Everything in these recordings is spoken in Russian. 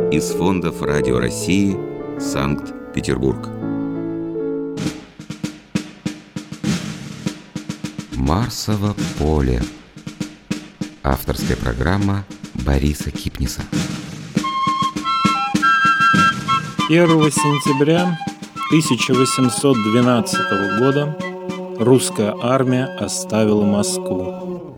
из фондов Радио России, Санкт-Петербург. Марсово поле. Авторская программа Бориса Кипниса. 1 сентября 1812 года русская армия оставила Москву.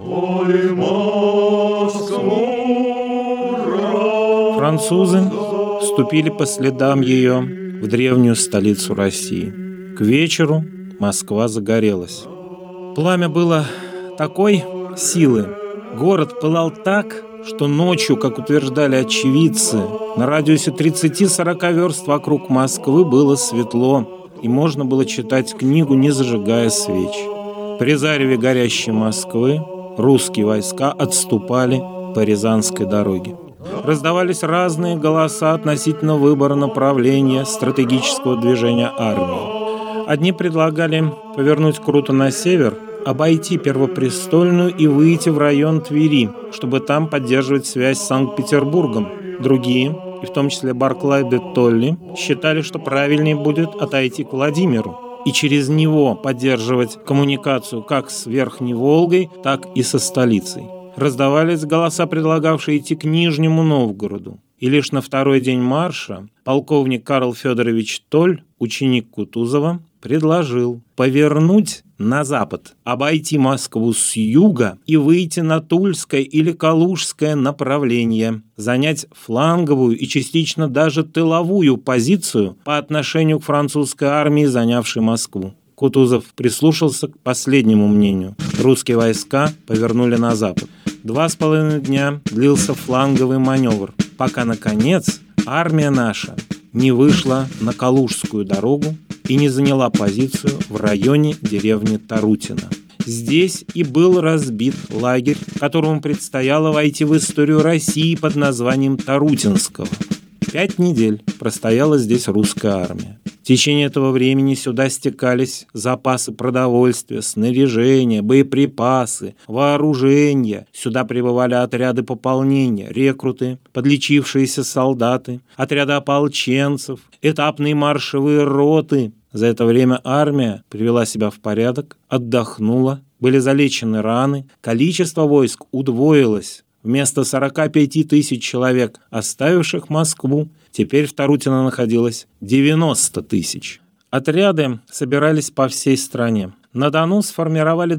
Французы вступили по следам ее в древнюю столицу России. К вечеру Москва загорелась. Пламя было такой силы, город пылал так, что ночью, как утверждали очевидцы, на радиусе 30-40 верст вокруг Москвы было светло, и можно было читать книгу, не зажигая свеч. При зареве горящей Москвы русские войска отступали по Рязанской дороге. Раздавались разные голоса относительно выбора направления стратегического движения армии. Одни предлагали повернуть круто на север, обойти Первопрестольную и выйти в район Твери, чтобы там поддерживать связь с Санкт-Петербургом. Другие, и в том числе Барклай де Толли, считали, что правильнее будет отойти к Владимиру и через него поддерживать коммуникацию как с Верхней Волгой, так и со столицей. Раздавались голоса, предлагавшие идти к Нижнему Новгороду. И лишь на второй день марша полковник Карл Федорович Толь, ученик Кутузова, предложил повернуть на запад, обойти Москву с юга и выйти на Тульское или Калужское направление, занять фланговую и частично даже тыловую позицию по отношению к французской армии, занявшей Москву. Кутузов прислушался к последнему мнению. Русские войска повернули на запад. 2,5 дня длился фланговый маневр, пока, наконец, армия наша не вышла на Калужскую дорогу и не заняла позицию в районе деревни Тарутино. Здесь и был разбит лагерь, которому предстояло войти в историю России под названием Тарутинского. 5 недель простояла здесь русская армия. В течение этого времени сюда стекались запасы продовольствия, снаряжения, боеприпасы, вооружения. Сюда прибывали отряды пополнения, рекруты, подлечившиеся солдаты, отряды ополченцев, этапные маршевые роты. За это время армия привела себя в порядок, отдохнула, были залечены раны, количество войск удвоилось. Вместо 45 тысяч человек, оставивших Москву, теперь в Тарутино находилось 90 тысяч. Отряды собирались по всей стране. На Дону сформировали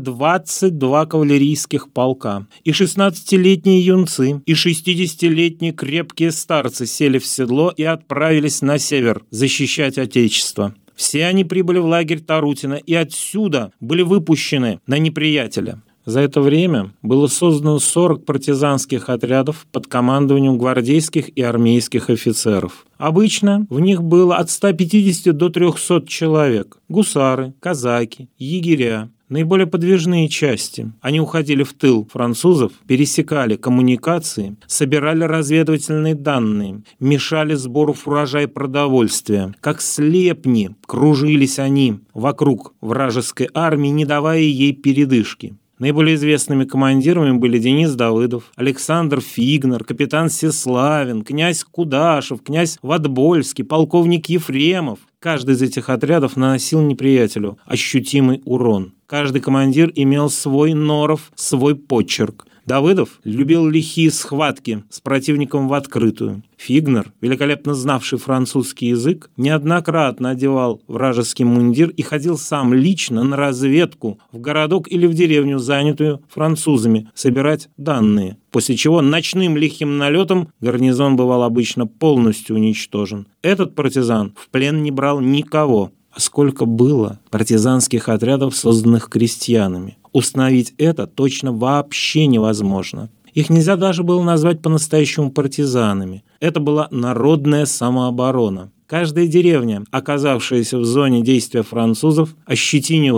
22 кавалерийских полка. И 16-летние юнцы, и 60-летние крепкие старцы сели в седло и отправились на север защищать Отечество. Все они прибыли в лагерь Тарутино и отсюда были выпущены на неприятеля. За это время было создано 40 партизанских отрядов под командованием гвардейских и армейских офицеров. Обычно в них было от 150 до 300 человек. Гусары, казаки, егеря. Наиболее подвижные части. Они уходили в тыл французов, пересекали коммуникации, собирали разведывательные данные, мешали сбору урожая и продовольствия. Как слепни кружились они вокруг вражеской армии, не давая ей передышки. Наиболее известными командирами были Денис Давыдов, Александр Фигнер, капитан Сеславин, князь Кудашев, князь Ватбольский, полковник Ефремов. Каждый из этих отрядов наносил неприятелю ощутимый урон. Каждый командир имел свой норов, свой почерк. Давыдов любил лихие схватки с противником в открытую. Фигнер, великолепно знавший французский язык, неоднократно одевал вражеский мундир и ходил сам лично на разведку в городок или в деревню, занятую французами, собирать данные. После чего ночным лихим налетом гарнизон бывал обычно полностью уничтожен. Этот партизан в плен не брал никого. А сколько было партизанских отрядов, созданных крестьянами? Установить это точно вообще невозможно. Их нельзя даже было назвать по-настоящему партизанами. Это была народная самооборона. Каждая деревня, оказавшаяся в зоне действия французов, ощетинивалась.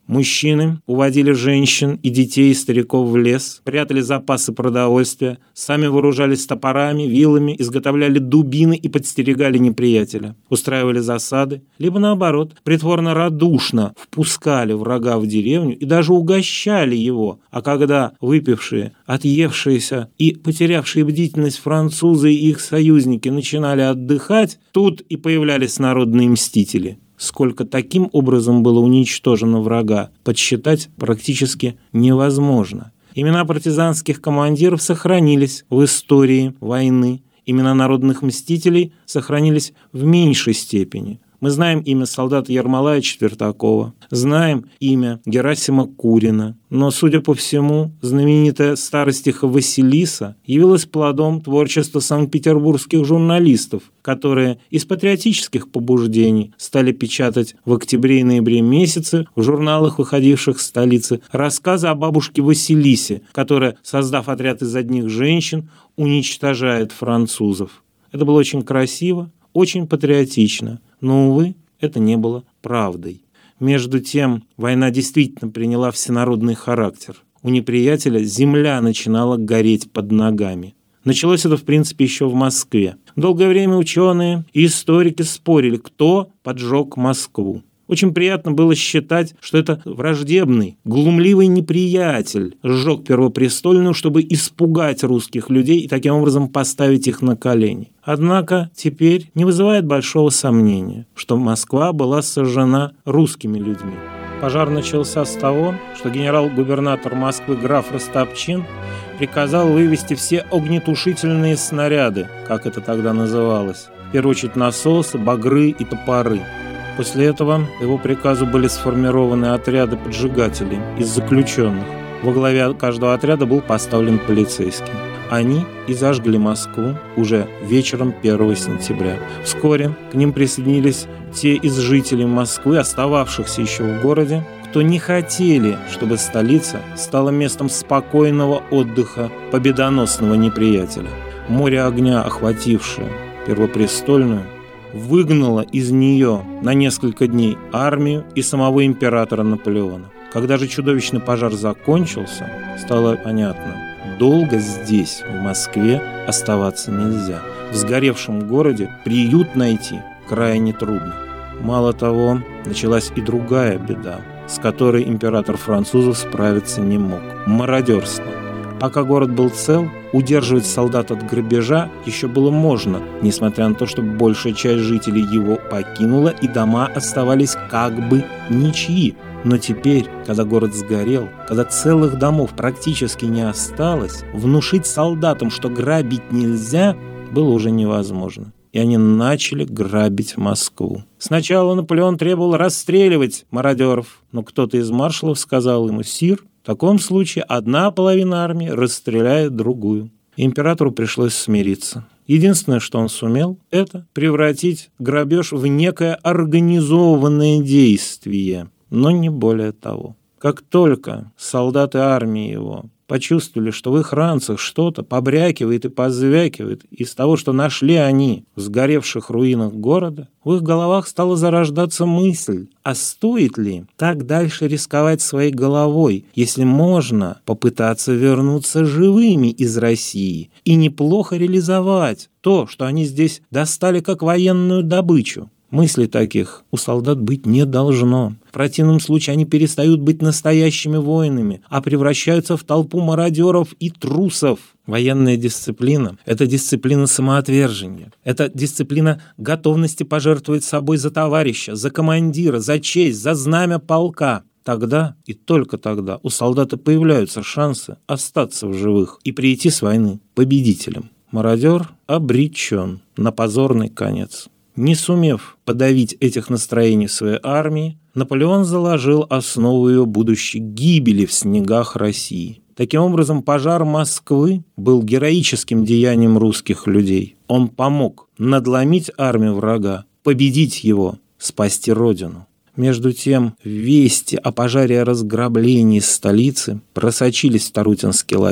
Мужчины уводили женщин и детей и стариков в лес, прятали запасы продовольствия, сами вооружались топорами, вилами, изготовляли дубины и подстерегали неприятеля, устраивали засады, либо наоборот, притворно радушно впускали врага в деревню и даже угощали его, а когда выпившие, отъевшиеся и потерявшие бдительность французы и их союзники начинали отдыхать, тут и появлялись народные мстители. Сколько таким образом было уничтожено врага, подсчитать практически невозможно. Имена партизанских командиров сохранились в истории войны. Имена народных мстителей сохранились в меньшей степени. Мы знаем имя солдата Ермолая-Четвертакова, знаем имя Герасима Курина, но, судя по всему, знаменитая старостиха Василиса явилась плодом творчества санкт-петербургских журналистов, которые из патриотических побуждений стали печатать в октябре и ноябре месяце в журналах, выходивших в столице, рассказы о бабушке Василисе, которая, создав отряд из одних женщин, уничтожает французов. Это было очень красиво, очень патриотично. Но, увы, это не было правдой. Между тем, война действительно приняла всенародный характер. У неприятеля земля начинала гореть под ногами. Началось это, в принципе, еще в Москве. Долгое время ученые и историки спорили, кто поджег Москву. Очень приятно было считать, что это враждебный, глумливый неприятель сжег Первопрестольную, чтобы испугать русских людей и таким образом поставить их на колени. Однако теперь не вызывает большого сомнения, что Москва была сожжена русскими людьми. Пожар начался с того, что генерал-губернатор Москвы граф Растопчин приказал вывести все огнетушительные снаряды, как это тогда называлось, в первую очередь насосы, багры и топоры. После этого его приказу были сформированы отряды поджигателей из заключенных. Во главе каждого отряда был поставлен полицейский. Они и зажгли Москву уже вечером 1 сентября. Вскоре к ним присоединились те из жителей Москвы, остававшихся еще в городе, кто не хотели, чтобы столица стала местом спокойного отдыха победоносного неприятеля. Море огня, охватившее Первопрестольную, выгнало из нее на несколько дней армию и самого императора Наполеона. Когда же чудовищный пожар закончился, стало понятно, долго здесь, в Москве, оставаться нельзя. В сгоревшем городе приют найти крайне трудно. Мало того, началась и другая беда, с которой император французов справиться не мог – мародерство. Пока город был цел, удерживать солдат от грабежа еще было можно, несмотря на то, что большая часть жителей его покинула и дома оставались как бы ничьи. Но теперь, когда город сгорел, когда целых домов практически не осталось, внушить солдатам, что грабить нельзя, было уже невозможно. И они начали грабить Москву. Сначала Наполеон требовал расстреливать мародеров, но кто-то из маршалов сказал ему: «Сир, в таком случае одна половина армии расстреляет другую». Императору пришлось смириться. Единственное, что он сумел, это превратить грабеж в некое организованное действие, но не более того. Как только солдаты армии его почувствовали, что в их ранцах что-то побрякивает и позвякивает из того, что нашли они в сгоревших руинах города, в их головах стала зарождаться мысль, а стоит ли так дальше рисковать своей головой, если можно попытаться вернуться живыми из России и неплохо реализовать то, что они здесь достали как военную добычу. Мыслей таких у солдат быть не должно. В противном случае они перестают быть настоящими воинами, а превращаются в толпу мародеров и трусов. Военная дисциплина – это дисциплина самоотвержения. Это дисциплина готовности пожертвовать собой за товарища, за командира, за честь, за знамя полка. Тогда и только тогда у солдата появляются шансы остаться в живых и прийти с войны победителем. Мародер обречен на позорный конец. Не сумев подавить этих настроений в своей армии, Наполеон заложил основу ее будущей гибели в снегах России. Таким образом, пожар Москвы был героическим деянием русских людей. Он помог надломить армию врага, победить его, спасти родину. Между тем, вести о пожаре и разграблении столицы просочились в Тарутинский лагерь.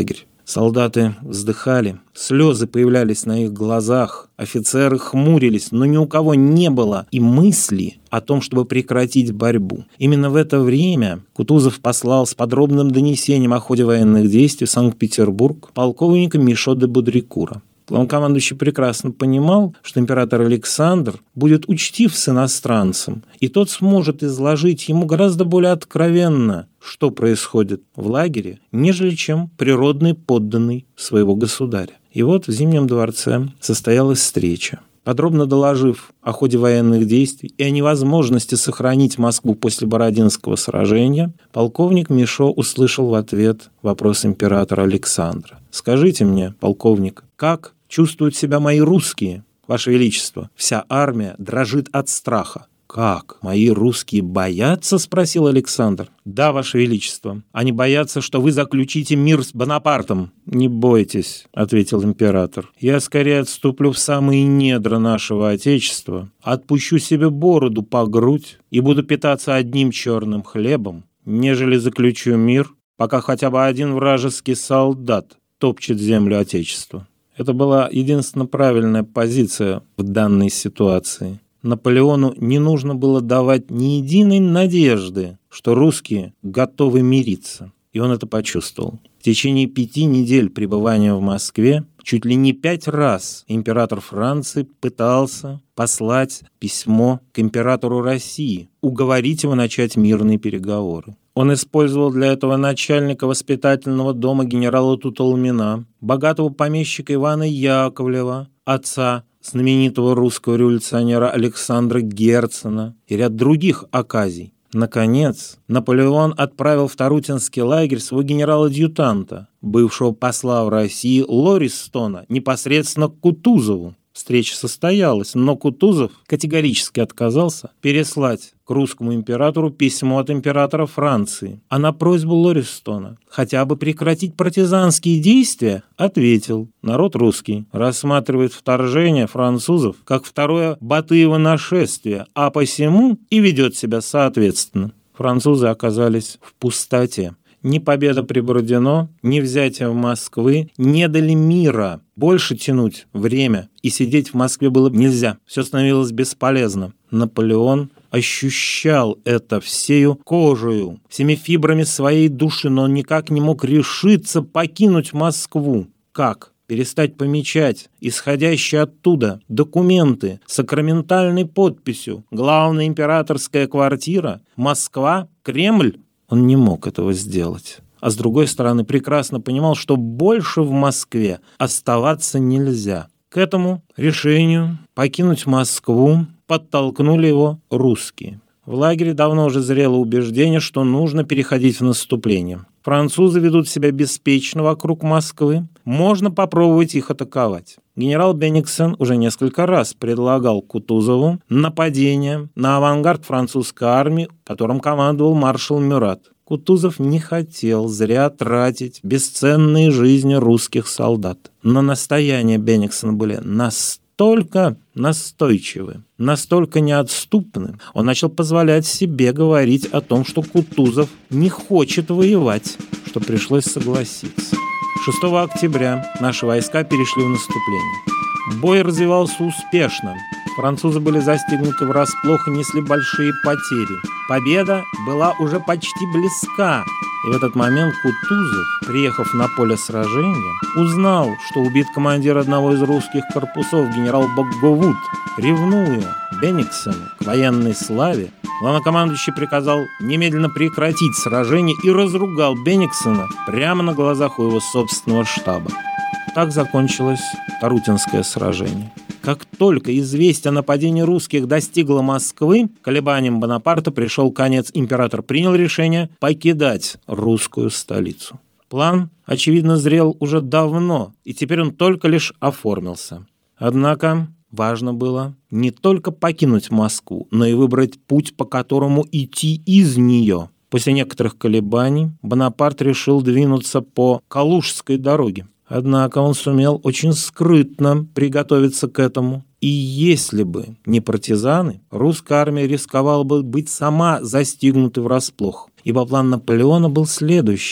Солдаты вздыхали, слезы появлялись на их глазах, офицеры хмурились, но ни у кого не было и мысли о том, чтобы прекратить борьбу. Именно в это время Кутузов послал с подробным донесением о ходе военных действий в Санкт-Петербург полковника Мишо де Бодрикура. Главнокомандующий прекрасно понимал, что император Александр будет учтив с иностранцем, и тот сможет изложить ему гораздо более откровенно, что происходит в лагере, нежели чем природный подданный своего государя. И вот в Зимнем дворце состоялась встреча. Подробно доложив о ходе военных действий и о невозможности сохранить Москву после Бородинского сражения, полковник Мишо услышал в ответ вопрос императора Александра. «Скажите мне, полковник, как чувствуют себя мои русские, Ваше Величество? Вся армия дрожит от страха». «Как? Мои русские боятся?» – спросил Александр. «Да, Ваше Величество. Они боятся, что вы заключите мир с Бонапартом». «Не бойтесь», – ответил император. «Я скорее отступлю в самые недра нашего Отечества, отпущу себе бороду по грудь и буду питаться одним черным хлебом, нежели заключу мир, пока хотя бы один вражеский солдат топчет землю Отечества». Это была единственно правильная позиция в данной ситуации. Наполеону не нужно было давать ни единой надежды, что русские готовы мириться. И он это почувствовал. В течение 5 недель пребывания в Москве чуть ли не 5 раз император Франции пытался послать письмо к императору России, уговорить его начать мирные переговоры. Он использовал для этого начальника воспитательного дома генерала Тутолмина, богатого помещика Ивана Яковлева, отца знаменитого русского революционера Александра Герцена и ряд других оказий. Наконец, Наполеон отправил в Тарутинский лагерь своего генерала-адъютанта, бывшего посла в России Лористона, непосредственно к Кутузову. Встреча состоялась, но Кутузов категорически отказался переслать к русскому императору письмо от императора Франции, а на просьбу Лористона хотя бы прекратить партизанские действия ответил: народ русский рассматривает вторжение французов как второе Батыево нашествие, а посему и ведет себя соответственно. Французы оказались в пустоте. Ни победа при Бородино, ни взятие Москвы не дали мира. Больше тянуть время и сидеть в Москве было нельзя. Все становилось бесполезно. Наполеон ощущал это всею кожею, всеми фибрами своей души, но он никак не мог решиться покинуть Москву. Как? Перестать помечать исходящие оттуда документы с сакраментальной подписью «Главная императорская квартира, Москва, Кремль»? Он не мог этого сделать. А с другой стороны, прекрасно понимал, что больше в Москве оставаться нельзя. К этому решению покинуть Москву подтолкнули его русские. В лагере давно уже зрело убеждение, что нужно переходить в наступление. Французы ведут себя беспечно вокруг Москвы, можно попробовать их атаковать. Генерал Бенниксен уже несколько раз предлагал Кутузову нападение на авангард французской армии, которым командовал маршал Мюрат. Кутузов не хотел зря тратить бесценные жизни русских солдат. Но настояния Бенниксена были настолько настойчивы, настолько неотступны, он начал позволять себе говорить о том, что Кутузов не хочет воевать, что пришлось согласиться. 6 октября наши войска перешли в наступление. Бой развивался успешно. Французы были застигнуты врасплох и несли большие потери. Победа была уже почти близка. И в этот момент Кутузов, приехав на поле сражения, узнал, что убит командир одного из русских корпусов, генерал Багговут. Ревнуя Бенниксену к военной славе, главнокомандующий приказал немедленно прекратить сражение и разругал Бенниксена прямо на глазах у его собственного штаба. Так закончилось Тарутинское сражение. Как только известие о нападении русских достигло Москвы, колебаниям Бонапарта пришел конец. Император принял решение покидать русскую столицу. План, очевидно, зрел уже давно, и теперь он только лишь оформился. Однако важно было не только покинуть Москву, но и выбрать путь, по которому идти из нее. После некоторых колебаний Бонапарт решил двинуться по Калужской дороге. Однако он сумел очень скрытно приготовиться к этому. И если бы не партизаны, русская армия рисковала бы быть сама застигнутой врасплох. Ибо план Наполеона был следующий.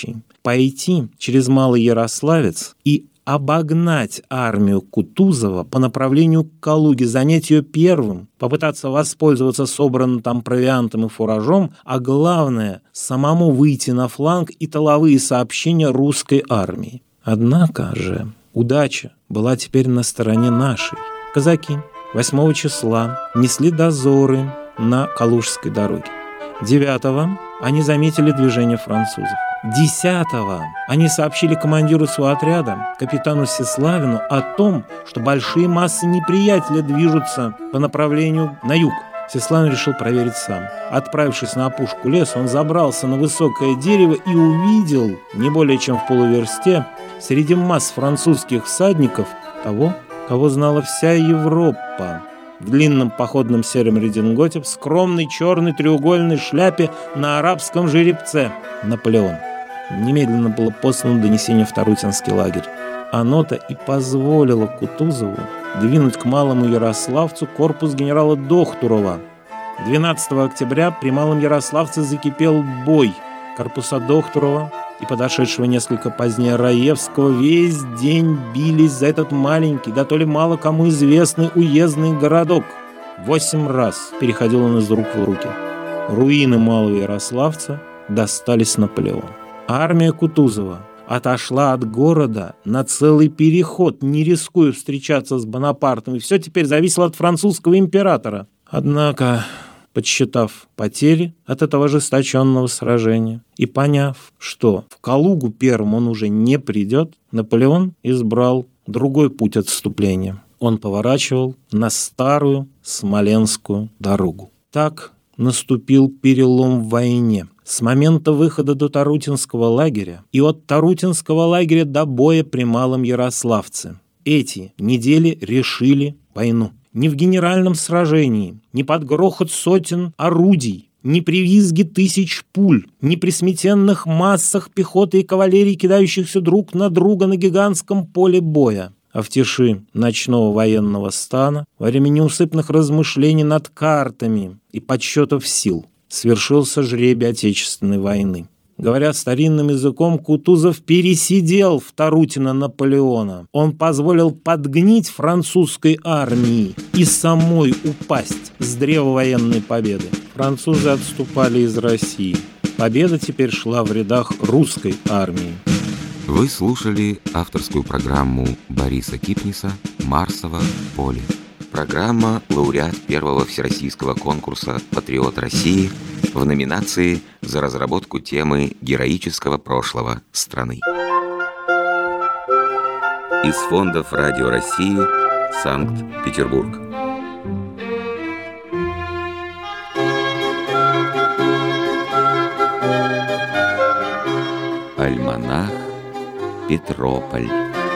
пойти через Малый Ярославец и обогнать армию Кутузова по направлению к Калуге, занять ее первым, попытаться воспользоваться собранным там провиантом и фуражом, а главное – самому выйти на фланг и тыловые сообщения русской армии. Однако же удача была теперь на стороне нашей. Казаки 8 числа несли дозоры на Калужской дороге. 9 они заметили движение французов. 10-го они сообщили командиру своего отряда, капитану Сеславину, о том, что большие массы неприятеля движутся по направлению на юг. Сеславин решил проверить сам. Отправившись на опушку леса, он забрался на высокое дерево и увидел, не более чем в полуверсте, среди масс французских всадников того, кого знала вся Европа. В длинном походном сером рединготе, в скромной черной треугольной шляпе на арабском жеребце — Наполеон. Немедленно было послано донесение в Тарутинский лагерь. Оно-то и позволило Кутузову двинуть к Малому Ярославцу корпус генерала Дохтурова. 12 октября при Малом Ярославце закипел бой. Корпуса Дохтурова и подошедшего несколько позднее Раевского весь день бились за этот маленький, да то ли мало кому известный уездный городок. 8 раз переходил он из рук в руки. Руины Малого Ярославца достались Наполеону. Армия Кутузова отошла от города на целый переход, не рискуя встречаться с Бонапартом, и все теперь зависело от французского императора. Однако, подсчитав потери от этого ожесточенного сражения и поняв, что в Калугу первым он уже не придет, Наполеон избрал другой путь отступления. Он поворачивал на старую Смоленскую дорогу. Так наступил перелом в войне. С момента выхода до Тарутинского лагеря и от Тарутинского лагеря до боя при Малом Ярославце. Эти недели решили войну. Ни в генеральном сражении, ни под грохот сотен орудий, ни при визге тысяч пуль, ни при сметенных массах пехоты и кавалерии, кидающихся друг на друга на гигантском поле боя, а в тиши ночного военного стана, во время неусыпных размышлений над картами и подсчетов сил, свершился жребий Отечественной войны. Говоря старинным языком, Кутузов пересидел в Тарутино Наполеона. Он позволил подгнить французской армии и самой упасть с древа военной победы. Французы отступали из России. Победа теперь шла в рядах русской армии. Вы слушали авторскую программу Бориса Кипниса «Марсово поле». Программа лауреат первого всероссийского конкурса «Патриот России» в номинации за разработку темы героического прошлого страны. Из фондов Радио России, Санкт-Петербург. Альманах Петрополь.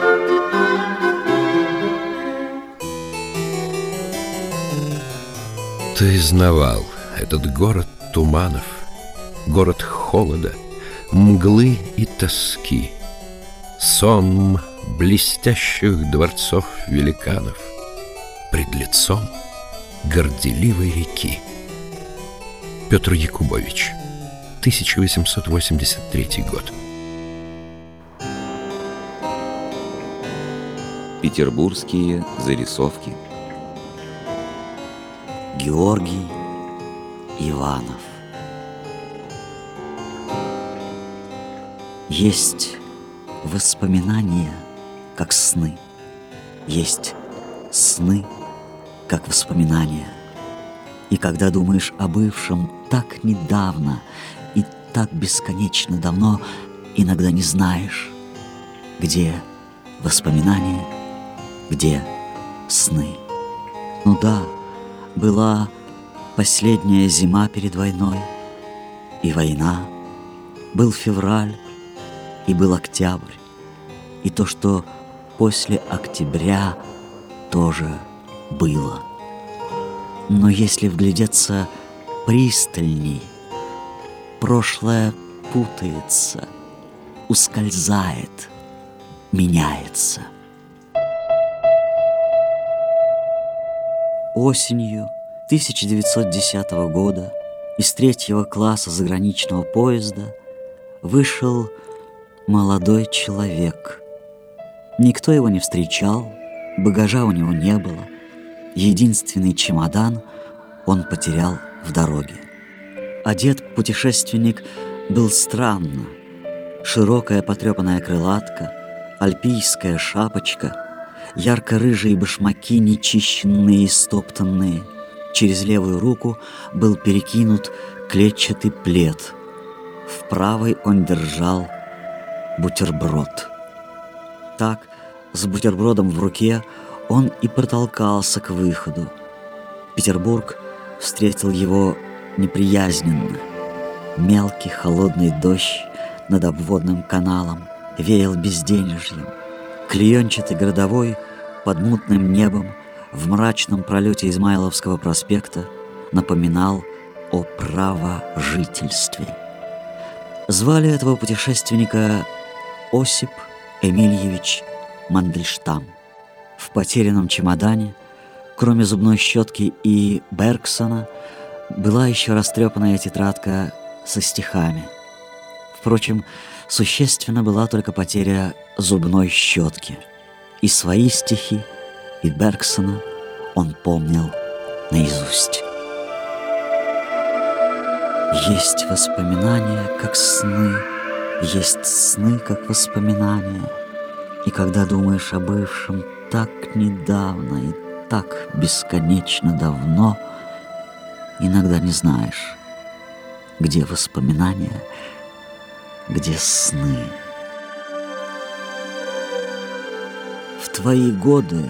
Ты знавал этот город туманов, город холода, мглы и тоски, сон блестящих дворцов великанов пред лицом горделивой реки. Петр Якубович, 1883 год. Петербургские зарисовки. Георгий Иванов. Есть воспоминания, как сны. Есть сны, как воспоминания. И когда думаешь о бывшем так недавно и так бесконечно давно, иногда не знаешь, где воспоминания, где сны. Ну да, была последняя зима перед войной, и война, был февраль, и был октябрь, и то, что после октября, тоже было. Но если вглядеться пристальней, прошлое путается, ускользает, меняется. Осенью 1910 года из 3 класса заграничного поезда вышел молодой человек. Никто его не встречал, багажа у него не было. Единственный чемодан он потерял в дороге. Одет путешественник был странно. Широкая потрепанная крылатка, альпийская шапочка, ярко-рыжие башмаки, нечищенные и стоптанные. Через левую руку был перекинут клетчатый плед. В правой он держал бутерброд. Так, с бутербродом в руке, он и протолкался к выходу. Петербург встретил его неприязненно. Мелкий холодный дождь над обводным каналом веял безденежьем. Клеенчатый городовой под мутным небом в мрачном пролете Измайловского проспекта напоминал о правожительстве. Звали этого путешественника Осип Эмильевич Мандельштам. В потерянном чемодане, кроме зубной щетки и Бергсона, была еще растрепанная тетрадка со стихами. Впрочем, существенно была только потеря зубной щетки. И свои стихи, и Бергсона он помнил наизусть. Есть воспоминания, как сны, есть сны, как воспоминания. И когда думаешь о бывшем так недавно и так бесконечно давно, иногда не знаешь, где воспоминания, где сны. В твои годы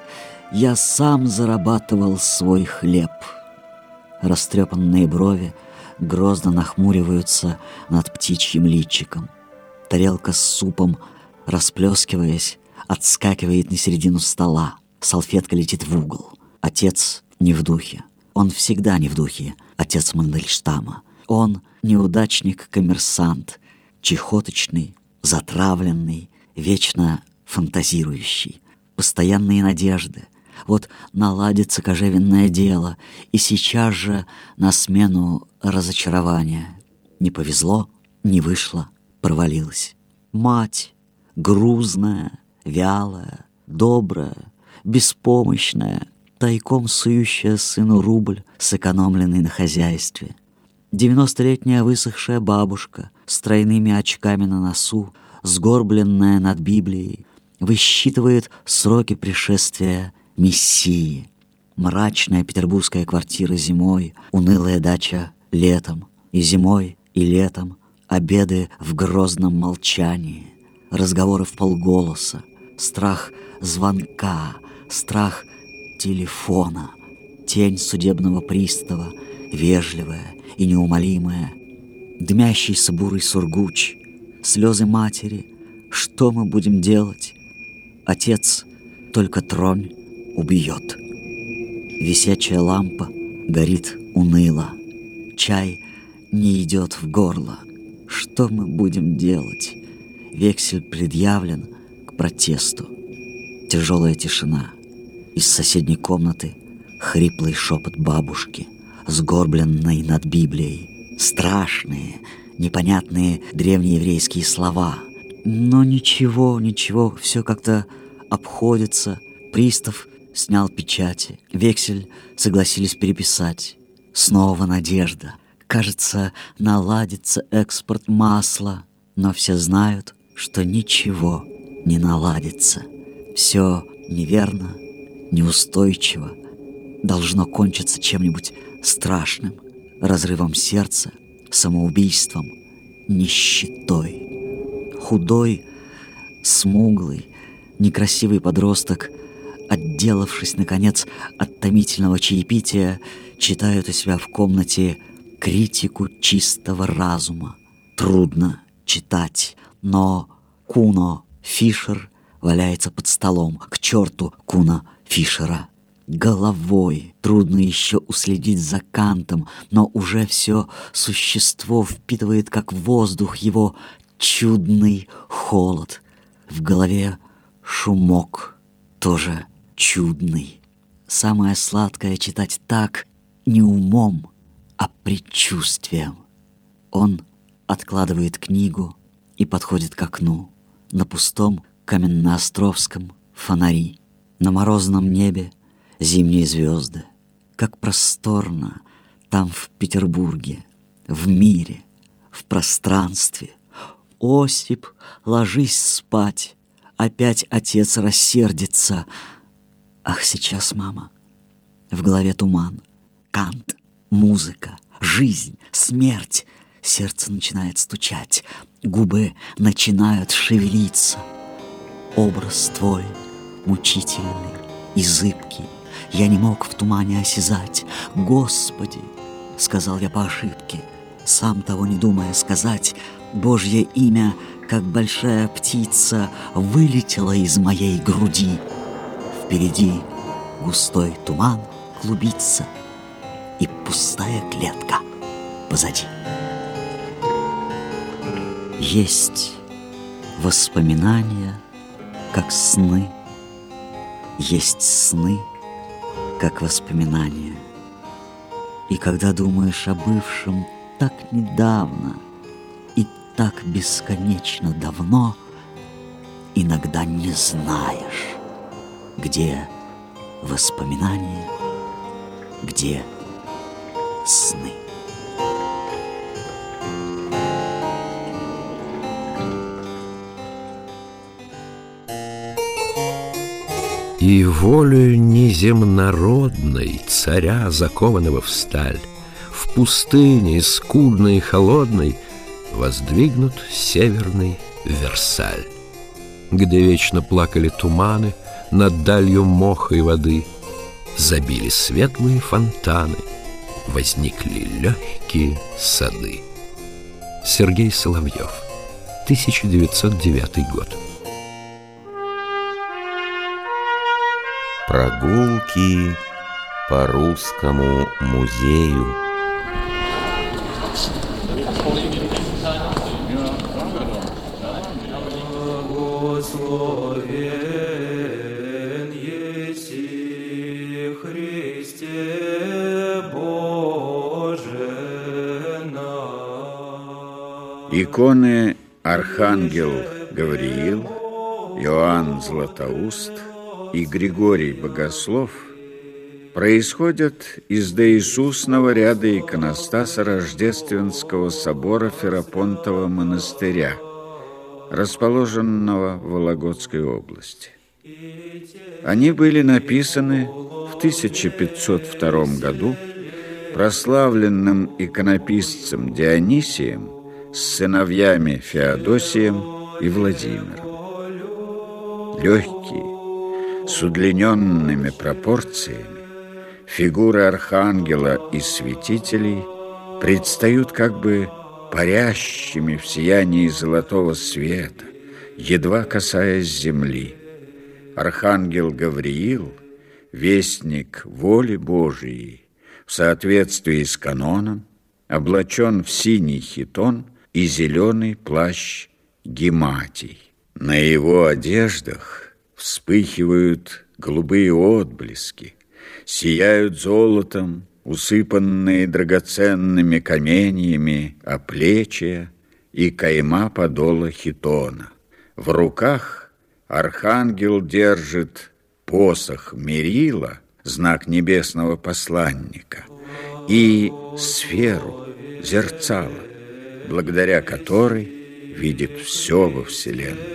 я сам зарабатывал свой хлеб. Растрепанные брови грозно нахмуриваются над птичьим личиком. Тарелка с супом, расплескиваясь, отскакивает на середину стола. Салфетка летит в угол. Отец не в духе. Он всегда не в духе, отец Мандельштама. Он неудачник-коммерсант, чехоточный, затравленный, вечно фантазирующий. Постоянные надежды. Вот наладится кожевенное дело, и сейчас же на смену разочарования. Не повезло, не вышло, провалилось. Мать, грузная, вялая, добрая, беспомощная, тайком сующая сыну рубль, сэкономленный на хозяйстве. 90-летняя высохшая бабушка с тройными очками на носу, сгорбленная над Библией, высчитывает сроки пришествия Мессии. Мрачная петербургская квартира зимой, унылая дача летом, и зимой, и летом обеды в грозном молчании, разговоры вполголоса, страх звонка, страх телефона, тень судебного пристава, вежливая и неумолимая, дымящийся бурый сургуч, слезы матери. Что мы будем делать? Отец, только тронь, убьет. Висячая лампа горит уныло. Чай не идет в горло. Что мы будем делать? Вексель предъявлен к протесту. Тяжелая тишина. Из соседней комнаты хриплый шепот бабушки, сгорбленной над Библией. Страшные, непонятные древнееврейские слова. Но ничего, все как-то обходится. Пристав снял печати. Вексель согласились переписать. Снова надежда. Кажется, наладится экспорт масла. Но все знают, что ничего не наладится. Все неверно, неустойчиво. Должно кончиться чем-нибудь страшным. Разрывом сердца, самоубийством, нищетой. Худой, смуглый, некрасивый подросток, отделавшись, наконец, от томительного чаепития, читает у себя в комнате критику чистого разума. Трудно читать, но Куно Фишер валяется под столом. К черту Куно Фишера! Головой трудно еще уследить за Кантом, но уже все существо впитывает, как воздух, его чудный холод. В голове шумок, тоже чудный. Самое сладкое читать так, не умом, а предчувствием. Он откладывает книгу и подходит к окну. На пустом Каменноостровском фонари. На морозном небе зимние звезды. Как просторно там в Петербурге, в мире, в пространстве. Осип, ложись спать. Опять отец рассердится. Ах, сейчас, мама. В голове туман. Кант, музыка, жизнь, смерть. Сердце начинает стучать. Губы начинают шевелиться. Образ твой мучительный и зыбкий я не мог в тумане осязать. Господи, сказал я по ошибке, сам того не думая сказать, Божье имя, как большая птица, вылетело из моей груди. Впереди густой туман клубится, и пустая клетка позади. Есть воспоминания, как сны, есть сны, как воспоминания. И когда думаешь о бывшем так недавно и так бесконечно давно, иногда не знаешь, где воспоминания, где сны. И волею неземнородной царя, закованного в сталь, в пустыне скудной и холодной воздвигнут северный Версаль, где вечно плакали туманы над далью моха и воды, забили светлые фонтаны, возникли легкие сады. Сергей Соловьев, 1909 год. Прогулки по Русскому музею. Благословен еси Христе Боже наш. Иконы Архангел Гавриил, Иоанн Златоуст и Григорий Богослов происходят из доиисусного ряда иконостаса Рождественского собора Ферапонтова монастыря, расположенного в Вологодской области. Они были написаны в 1502 году прославленным иконописцем Дионисием с сыновьями Феодосием и Владимиром. Легкие, с удлиненными пропорциями, фигуры архангела и святителей предстают как бы парящими в сиянии золотого света, едва касаясь земли. Архангел Гавриил, вестник воли Божией, в соответствии с каноном, облачен в синий хитон и зеленый плащ гематий. На его одеждах вспыхивают голубые отблески, сияют золотом усыпанные драгоценными каменьями оплечья и кайма подола хитона. В руках архангел держит посох мерила, знак небесного посланника, и сферу, зерцало, благодаря которой видит все во вселенной.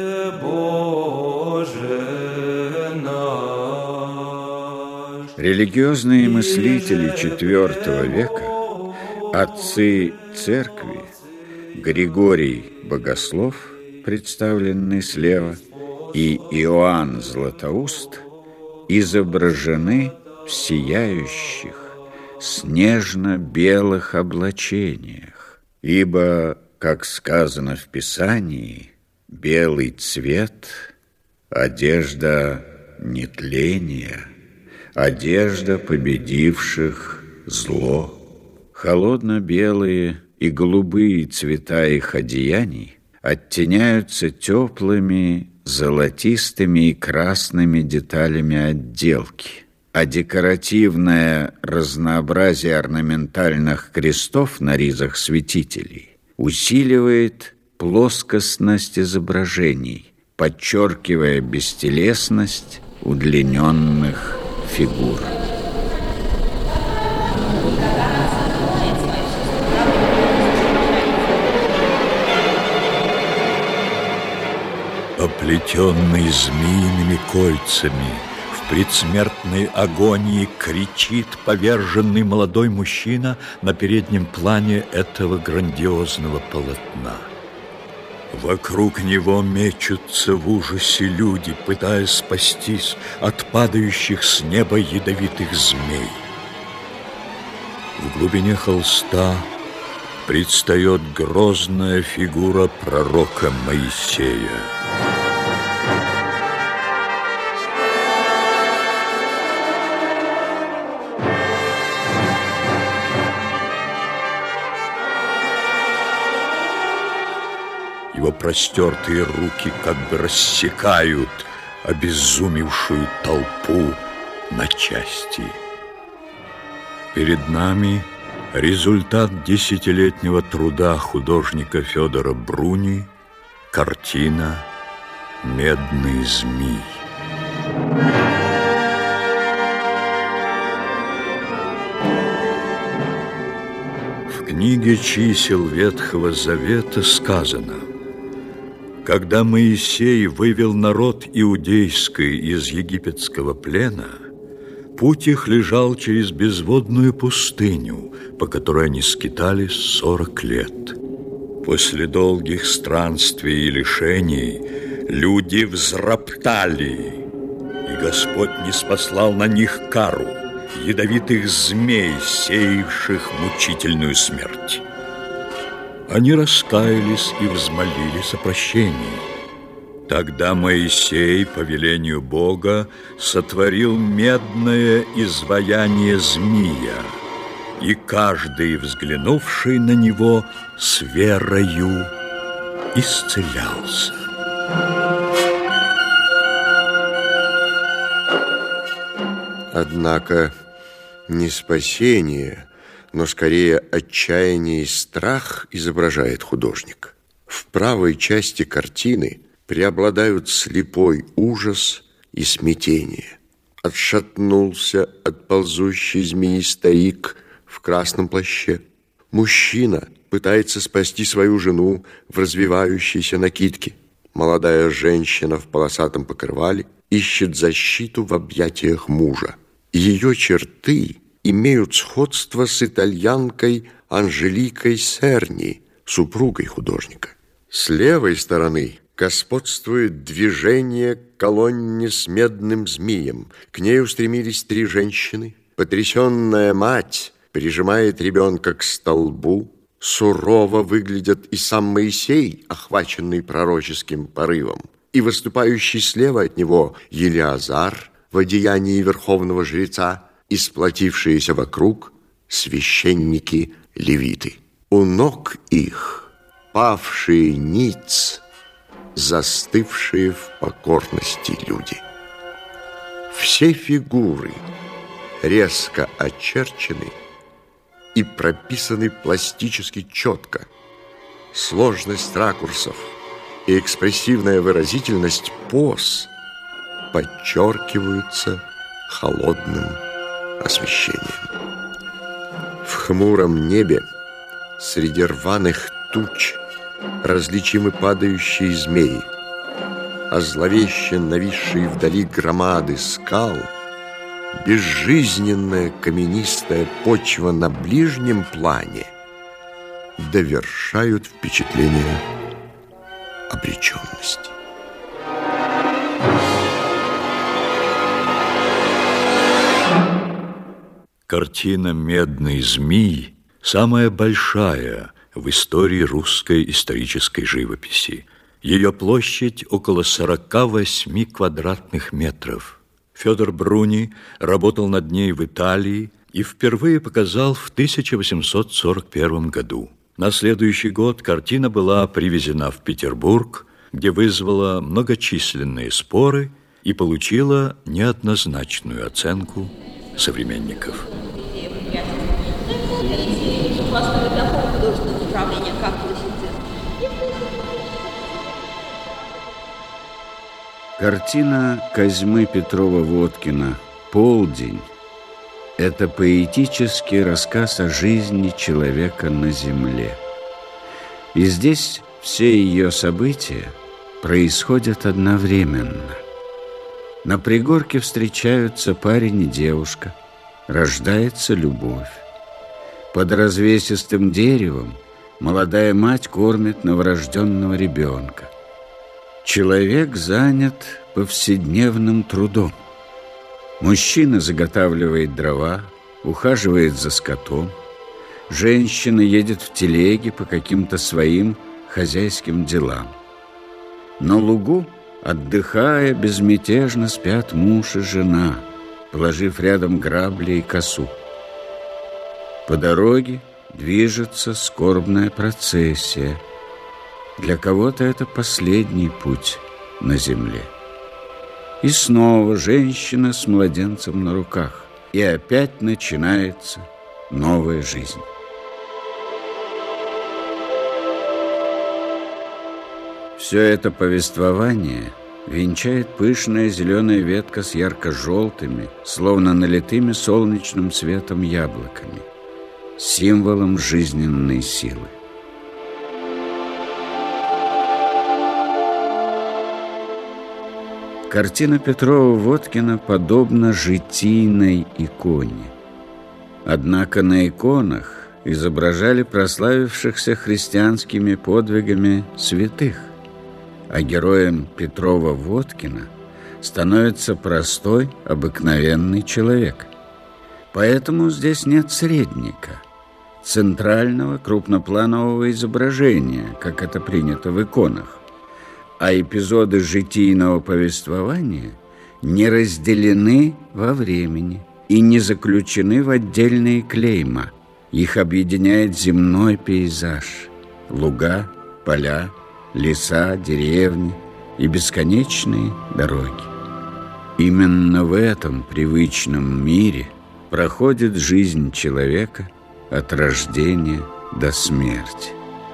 Религиозные мыслители IV века, отцы церкви, Григорий Богослов, представленный слева, и Иоанн Златоуст изображены в сияющих, снежно-белых облачениях, ибо, как сказано в Писании, белый цвет — одежда нетления, одежда победивших зло. Холодно-белые и голубые цвета их одеяний оттеняются теплыми, золотистыми и красными деталями отделки, а декоративное разнообразие орнаментальных крестов на ризах святителей усиливает плоскостность изображений, подчеркивая бестелесность удлиненных фигур. Оплетенный змеиными кольцами, в предсмертной агонии кричит поверженный молодой мужчина на переднем плане этого грандиозного полотна. Вокруг него мечутся в ужасе люди, пытаясь спастись от падающих с неба ядовитых змей. В глубине холста предстает грозная фигура пророка Моисея. Его простертые руки как бы рассекают обезумевшую толпу на части. Перед нами результат десятилетнего труда художника Федора Бруни, картина «Медный змей». В книге чисел Ветхого Завета сказано: когда Моисей вывел народ иудейский из египетского плена, путь их лежал через безводную пустыню, по которой они скитались 40 лет. После долгих странствий и лишений люди взроптали, и Господь ниспослал на них кару, ядовитых змей, сеявших мучительную смерть. Они раскаялись и взмолились о прощении. Тогда Моисей, по велению Бога, сотворил медное изваяние змея, и каждый, взглянувший на него, с верою исцелялся. Однако не спасение, но скорее отчаяние и страх изображает художник. В правой части картины преобладают слепой ужас и смятение. Отшатнулся от ползущей змеи старик в красном плаще. Мужчина пытается спасти свою жену в развивающейся накидке. Молодая женщина в полосатом покрывале ищет защиту в объятиях мужа. Ее черты имеют сходство с итальянкой Анжеликой Серни, супругой художника. С левой стороны господствует движение к колонне с медным змеем. К ней устремились 3 женщины. Потрясенная мать прижимает ребенка к столбу. Сурово выглядят и сам Моисей, охваченный пророческим порывом, и выступающий слева от него Елиазар в одеянии верховного жреца, и сплотившиеся вокруг священники-левиты. У ног их павшие ниц, застывшие в покорности люди. Все фигуры резко очерчены и прописаны пластически четко. Сложность ракурсов и экспрессивная выразительность поз подчеркиваются холодным освещением. В хмуром небе среди рваных туч различимы падающие змеи, а зловеще нависшие вдали громады скал, безжизненная каменистая почва на ближнем плане довершают впечатление обреченности. Картина «Медный змей» самая большая в истории русской исторической живописи. Ее площадь около 48 квадратных метров. Федор Бруни работал над ней в Италии и впервые показал в 1841 году. На следующий год картина была привезена в Петербург, где вызвала многочисленные споры и получила неоднозначную оценку современников. Для какого художественного направления, как вы считаете? Картина Козьмы Петрова-Водкина «Полдень» – это поэтический рассказ о жизни человека на земле. И здесь все ее события происходят одновременно. На пригорке встречаются парень и девушка, рождается любовь. Под развесистым деревом молодая мать кормит новорожденного ребенка. Человек занят повседневным трудом. Мужчина заготавливает дрова, ухаживает за скотом. Женщина едет в телеге по каким-то своим хозяйским делам. На лугу, отдыхая, безмятежно спят муж и жена, положив рядом грабли и косу. По дороге движется скорбная процессия. Для кого-то это последний путь на земле. И снова женщина с младенцем на руках. И опять начинается новая жизнь. Все это повествование венчает пышная зеленая ветка с ярко-желтыми, словно налитыми солнечным светом яблоками, символом жизненной силы. Картина Петрова-Водкина подобна житийной иконе. Однако на иконах изображали прославившихся христианскими подвигами святых, а героем Петрова-Водкина становится простой, обыкновенный человек. Поэтому здесь нет средника, центрального крупнопланового изображения, как это принято в иконах. А эпизоды житийного повествования не разделены во времени и не заключены в отдельные клейма. Их объединяет земной пейзаж – луга, поля, леса, деревни и бесконечные дороги. Именно в этом привычном мире проходит жизнь человека от рождения до смерти.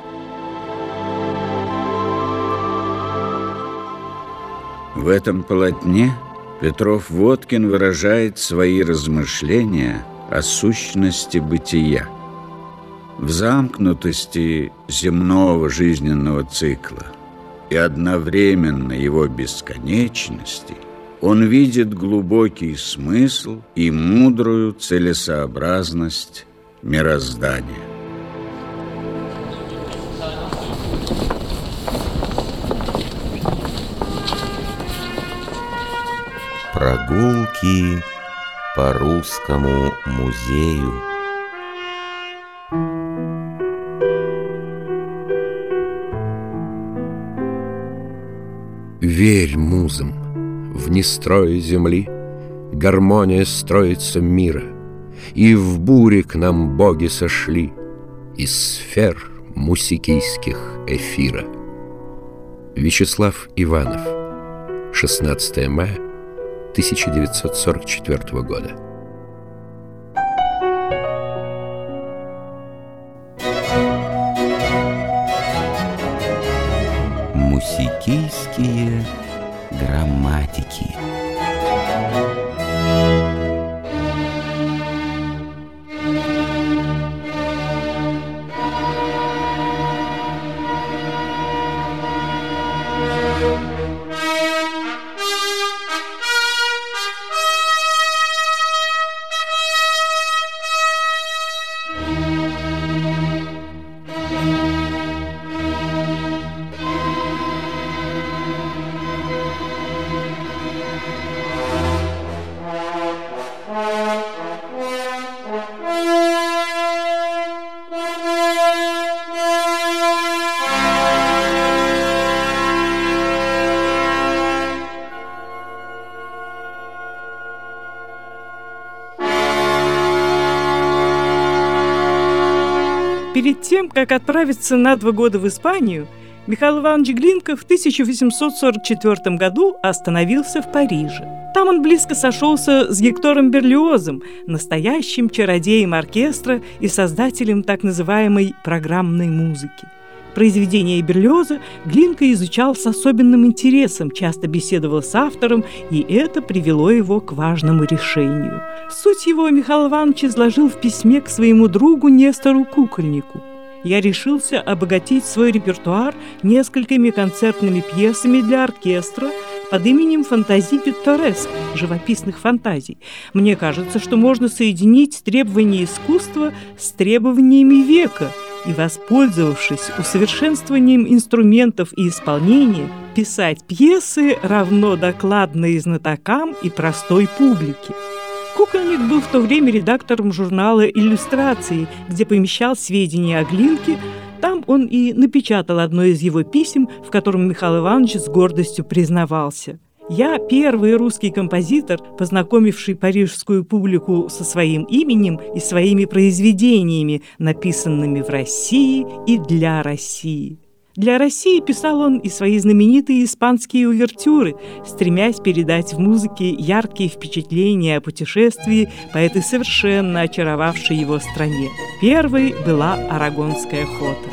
В этом полотне Петров-Водкин выражает свои размышления о сущности бытия, в замкнутости земного жизненного цикла и одновременно его бесконечности. Он видит глубокий смысл и мудрую целесообразность мироздания. Прогулки по Русскому музею. Верь музам, в нестрое земли гармония строится мира, и в буре к нам боги сошли из сфер мусикийских эфира. Вячеслав Иванов. 16 мая 1944 года. Мусикийские грамматики. Перед тем, как отправиться на 2 года в Испанию, Михаил Иванович Глинка в 1844 году остановился в Париже. Там он близко сошелся с Гектором Берлиозом, настоящим чародеем оркестра и создателем так называемой программной музыки. Произведения Берлиоза Глинка изучал с особенным интересом, часто беседовал с автором, и это привело его к важному решению. Суть его Михаил Иванович изложил в письме к своему другу Нестору Кукольнику. «Я решился обогатить свой репертуар несколькими концертными пьесами для оркестра под именем «Фантазии питтореск» – живописных фантазий. Мне кажется, что можно соединить требования искусства с требованиями века и, воспользовавшись усовершенствованием инструментов и исполнения, писать пьесы равно докладные знатокам и простой публике». Кукольник был в то время редактором журнала «Иллюстрации», где помещал сведения о Глинке. Там он и напечатал одно из его писем, в котором Михаил Иванович с гордостью признавался: «Я первый русский композитор, познакомивший парижскую публику со своим именем и своими произведениями, написанными в России и для России». Для России писал он и свои знаменитые испанские увертюры, стремясь передать в музыке яркие впечатления о путешествии по этой совершенно очаровавшей его стране. Первой была «Арагонская хота».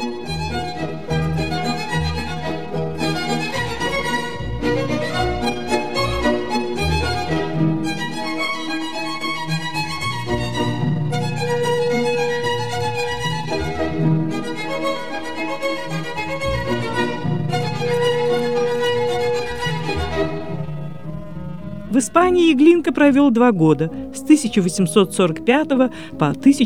В Испании Глинка провел 2 года, с 1845 по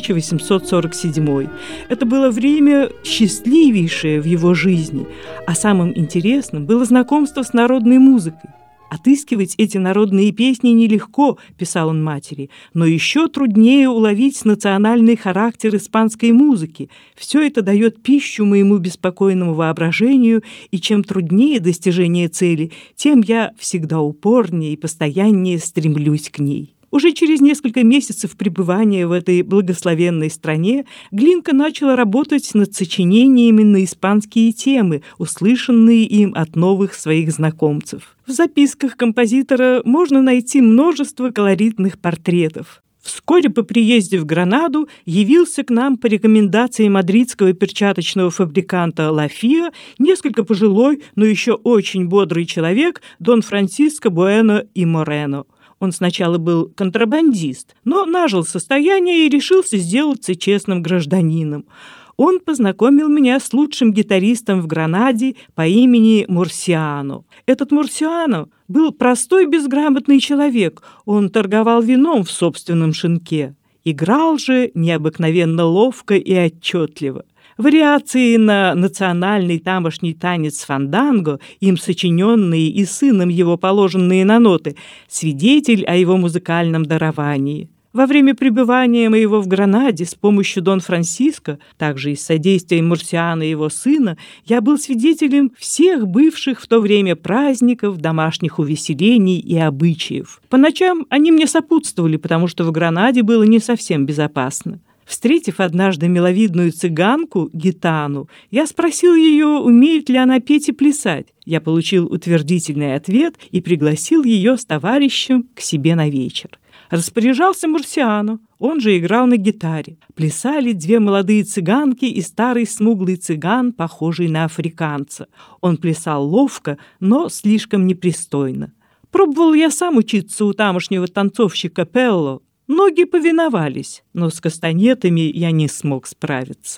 1847. Это было время счастливейшее в его жизни, а самым интересным было знакомство с народной музыкой. «Отыскивать эти народные песни нелегко», – писал он матери, «но еще труднее уловить национальный характер испанской музыки. Все это дает пищу моему беспокойному воображению, и чем труднее достижение цели, тем я всегда упорнее и постояннее стремлюсь к ней». Уже через несколько месяцев пребывания в этой благословенной стране Глинка начал работать над сочинениями на испанские темы, услышанные им от новых своих знакомцев. В записках композитора можно найти множество колоритных портретов. Вскоре по приезде в Гранаду явился к нам по рекомендации мадридского перчаточного фабриканта Лафиа несколько пожилой, но еще очень бодрый человек Дон Франсиско Буэно и Морено. Он сначала был контрабандист, но нажил состояние и решился сделаться честным гражданином. Он познакомил меня с лучшим гитаристом в Гранаде по имени Мурсиано. Этот Мурсиано был простой безграмотный человек, он торговал вином в собственном шинке. Играл же необыкновенно ловко и отчетливо. Вариации на национальный тамошний танец фанданго, им сочиненные и сыном его положенные на ноты, свидетель о его музыкальном даровании. Во время пребывания моего в Гранаде с помощью Дон Франсиско, также и с содействием Мурсиано и его сына, я был свидетелем всех бывших в то время праздников, домашних увеселений и обычаев. По ночам они мне сопутствовали, потому что в Гранаде было не совсем безопасно. Встретив однажды миловидную цыганку, Гитану, я спросил ее, умеет ли она петь и плясать. Я получил утвердительный ответ и пригласил ее с товарищем к себе на вечер. Распоряжался Мурсиано, он же играл на гитаре. Плясали 2 молодые цыганки и старый смуглый цыган, похожий на африканца. Он плясал ловко, но слишком непристойно. Пробовал я сам учиться у тамошнего танцовщика Пелло. Ноги повиновались, но с кастанетами я не смог справиться.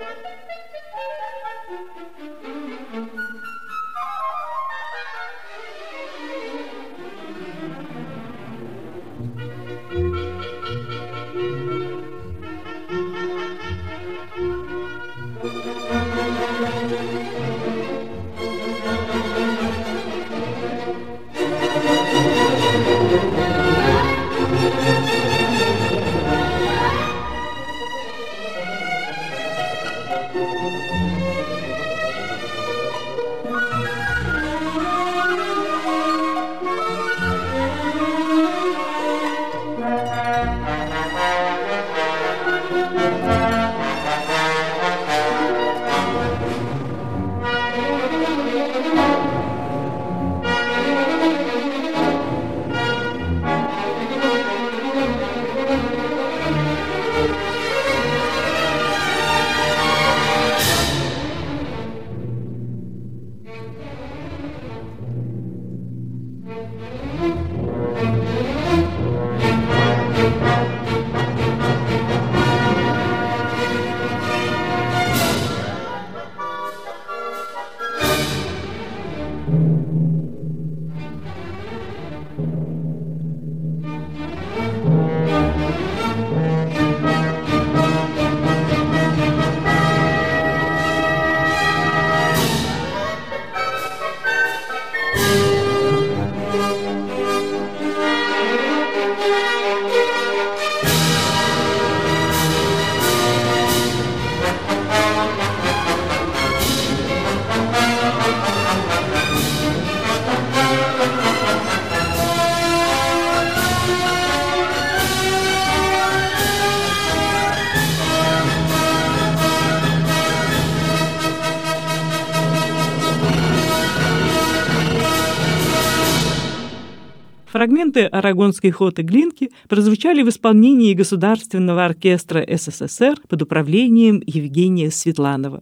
Фрагменты «Арагонской хоты Глинки» прозвучали в исполнении Государственного оркестра СССР под управлением Евгения Светланова.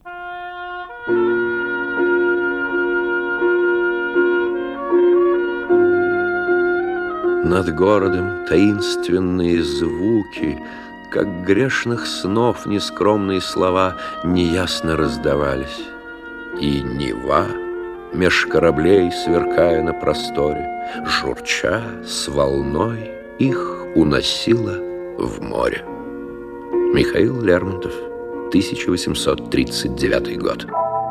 Над городом таинственные звуки, как грешных снов нескромные слова, неясно раздавались. И Нева, меж кораблей сверкая на просторе, журча с волной, их уносила в море. Михаил Лермонтов, 1839 год.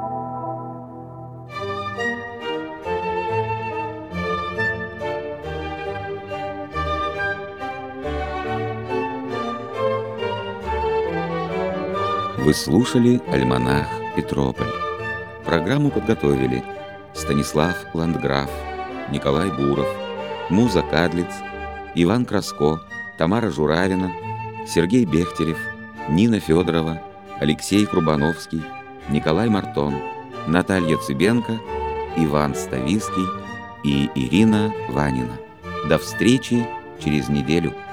Вы слушали «Альманах Петрополь». Программу подготовили Станислав Ландграф, Николай Буров, Муза Кадлиц, Иван Краско, Тамара Журавина, Сергей Бехтерев, Нина Федорова, Алексей Крубановский, Николай Мартон, Наталья Цыбенко, Иван Ставицкий и Ирина Ванина. До встречи через неделю.